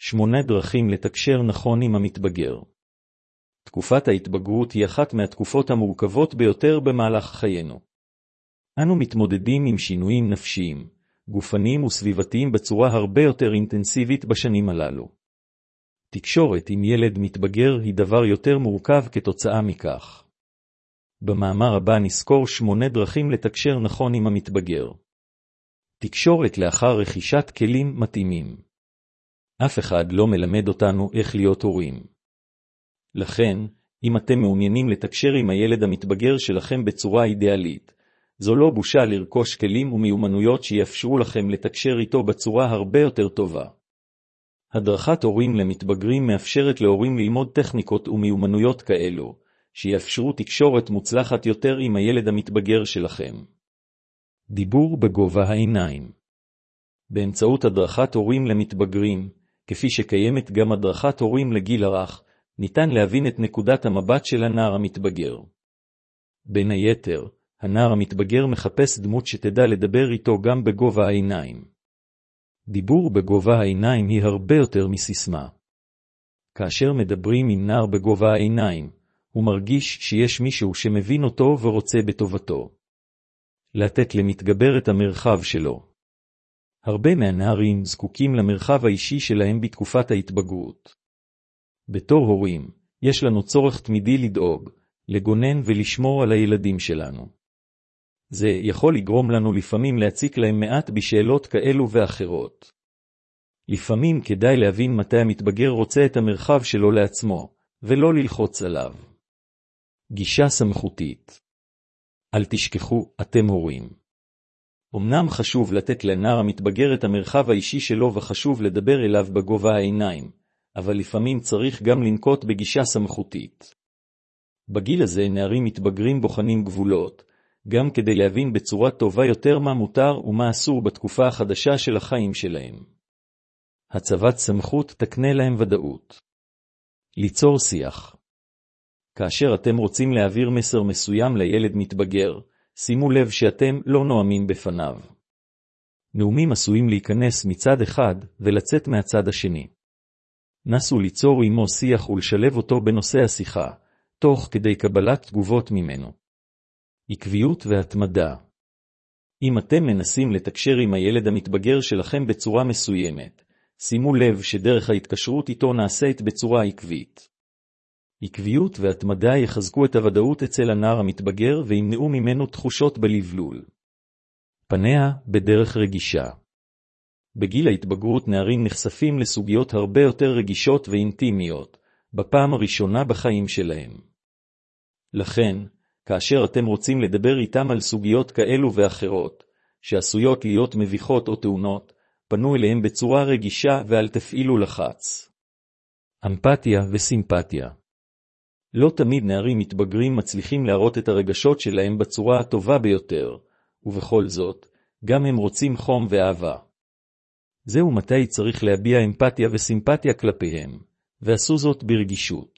8 דרכים לתקשר נכון עם המתבגר. תקופת ההתבגרות היא אחת מהתקופות המורכבות ביותר במהלך חיינו. אנו מתמודדים עם שינויים נפשיים, גופניים וסביבתיים בצורה הרבה יותר אינטנסיבית בשנים הללו. תקשורת עם ילד מתבגר היא דבר יותר מורכב כתוצאה מכך. במאמר הבא נזכור 8 דרכים לתקשר נכון עם המתבגר. תקשורת לאחר רכישת כלים מתאימים. אף אחד לא מלמד אותנו איך להיות הורים. לכן, אם אתם מעוניינים לתקשר עם הילד המתבגר שלכם בצורה אידיאלית, זו לא בושה לרכוש כלים ומיומנויות שיאפשרו לכם לתקשר איתו בצורה הרבה יותר טובה. הדרכת הורים למתבגרים מאפשרת להורים ללמוד טכניקות ומיומנויות כאלו, שיאפשרו תקשורת מוצלחת יותר עם הילד המתבגר שלכם. דיבור בגובה העיניים. באמצעות הדרכת הורים למתבגרים, כפי שקיימת גם הדרכת הורים לגיל הרך, ניתן להבין את נקודת המבט של הנער המתבגר. בין היתר, הנער המתבגר מחפש דמות שתדע לדבר איתו גם בגובה העיניים. דיבור בגובה העיניים היא הרבה יותר מסיסמה. כאשר מדברים עם נער בגובה העיניים, הוא מרגיש שיש מישהו שמבין אותו ורוצה בטובתו. לתת למתגבר את המרחב שלו. הרבה מהנערים זקוקים למרחב האישי שלהם בתקופת ההתבגרות. בתור הורים, יש לנו צורך תמידי לדאוג, לגונן ולשמור על הילדים שלנו. זה יכול לגרום לנו לפעמים להציק להם מעט בשאלות כאלו ואחרות. לפעמים כדאי להבין מתי המתבגר רוצה את המרחב שלו לעצמו, ולא ללחוץ עליו. גישה סמכותית. אל תשכחו, אתם הורים. אמנם חשוב לתת לנער המתבגר את המרחב האישי שלו וחשוב לדבר אליו בגובה העיניים, אבל לפעמים צריך גם לנקוט בגישה סמכותית. בגיל הזה נערים מתבגרים בוחנים גבולות, גם כדי להבין בצורה טובה יותר מה מותר ומה אסור בתקופה החדשה של החיים שלהם. הצבת סמכות תקנה להם ודאות. ליצור שיח. כאשר אתם רוצים להעביר מסר מסוים לילד מתבגר, שימו לב שאתם לא נואמים בפניו. נאומים עשויים להיכנס מצד אחד ולצאת מהצד השני. נסו ליצור עמו שיח ולשלב אותו בנושא השיחה, תוך כדי קבלת תגובות ממנו. עקביות והתמדה. אם אתם מנסים לתקשר עם הילד המתבגר שלכם בצורה מסוימת, שימו לב שדרך ההתקשרות איתו נעשית בצורה עקבית. עקביות והתמדה יחזקו את הוודאות אצל הנער המתבגר וימנעו ממנו תחושות בלבלול. פניה בדרך רגישה. בגיל ההתבגרות נערים נחשפים לסוגיות הרבה יותר רגישות ואינטימיות, בפעם הראשונה בחיים שלהם. לכן, כאשר אתם רוצים לדבר איתם על סוגיות כאלו ואחרות, שעשויות להיות מביכות או טעונות, פנו אליהם בצורה רגישה ואל תפעילו לחץ. אמפתיה וסימפתיה. לא תמיד נערים מתבגרים מצליחים להראות את הרגשות שלהם בצורה הטובה ביותר, ובכל זאת, גם הם רוצים חום ואהבה. זהו מתי צריך להביע אמפתיה וסימפתיה כלפיהם, ועשו זאת ברגישות.